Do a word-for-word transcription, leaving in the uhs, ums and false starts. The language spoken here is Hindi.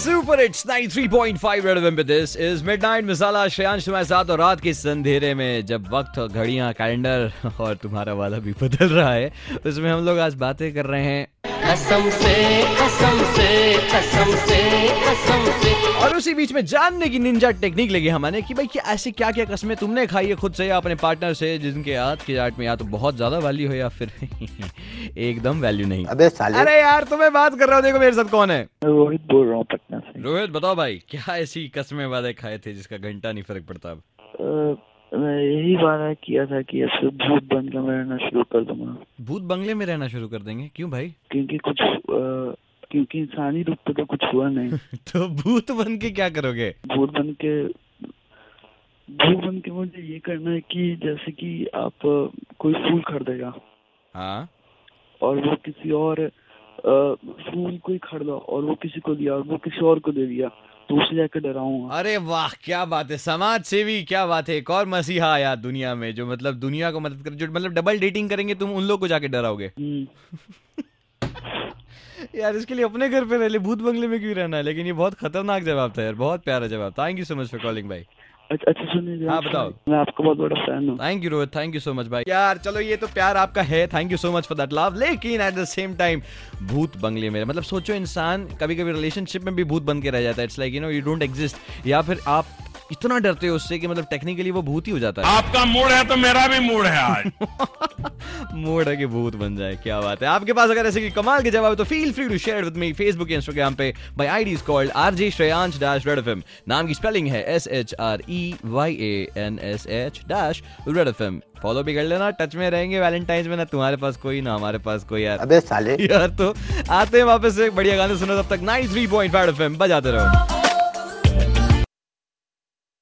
Super hits ninety three point five red FM पे this is midnight masala. Shreyansh तुम्हारे साथ और रात के इस अंधेरे में जब वक्त, घड़ियां, कैलेंडर और तुम्हारा वाला भी बदल रहा है, उसमें हम लोग आज बातें कर रहे हैं कसम से कसम से कसम से कसम से। और उसी बीच में जानने की निंजा टेक्निक लगी हमारे कि भाई कि ऐसी क्या क्या कस्में तुमने खाई है खुद से या अपने पार्टनर से, जिनके हाथ की चाट में या तो बहुत ज्यादा वैल्यू है या फिर एकदम वैल्यू नहीं। अबे साले। अरे यार तुम्हें बात कर रहा हूँ, देखो मेरे साथ कौन है। रोहित बोल रहा हूँ पटना से। रोहित बताओ भाई, क्या ऐसी कस्में वादे खाए थे जिसका घंटा नहीं फर्क पड़ता अब? अ, मैं यही वादा किया था कि अब से भूत बन के मैं रहना शुरू कर दूंगा। भूत बंगले में रहना शुरू कर देंगे? क्यों भाई? क्योंकि कुछ अ, क्योंकि इंसानी रूप पे तो कुछ हुआ नहीं। तो भूत बन के क्या करोगे? भूत बन के भूत बन के मुझे ये करना है कि जैसे कि आप अ, कोई फूल खरीदेगा हाँ और वो किसी और अ, फूल कोई खरीदा और वो किसी को दिया और वो किसी और को दे दिया, तो उसे जाकर डराऊंगा। अरे वाह क्या बात है, समाज सेवी, क्या बात है। एक और मसीहा आया दुनिया में जो मतलब दुनिया को मदद कर, जो मतलब डबल डेटिंग करेंगे, तुम उन लोग को जाके डराओगे। यार इसके लिए अपने घर पे रह ले, भूत बंगले में क्यों रहना है? लेकिन ये बहुत खतरनाक जवाब था यार, बहुत प्यारा जवाब। Thank you so much for calling भाई। अच्छा अच्छा सुनिए, हाँ बताओ। मैं आपका बहुत बड़ा फैन हूँ। Thank you Rohit, thank you so much भाई। यार चलो ये तो प्यार आपका है, thank you so much for that love. लेकिन एट द सेम टाइम भूत बंगले में मतलब सोचो, इंसान कभी कभी रिलेशनशिप में भी भूत बन के रह जाता है। It's like you know you don't exist, या फिर आप इतना डरते हो उससे कि मतलब टेक्निकली वो भूत ही हो जाता है। आपका मूड है तो मेरा भी मूड है आज। मूड है कि भूत बन जाए, क्या बात है। आपके पास अगर ऐसे की कमाल के जवाब है तो feel free to share with me Facebook Instagram पे by ID is called RJ Shreyansh dash red FM. नाम की स्पेलिंग है S H R E Y A N S H dash red FM. Follow भी कर लेना, टच में रहेंगे वैलेंटाइंस में, ना तुम्हारे पास कोई ना हमारे पास कोई। यार अबे साले। यार तो आते हैं वापस से बढ़िया गाने सुनो, तब तक ninety three point five FM बजाते रहो।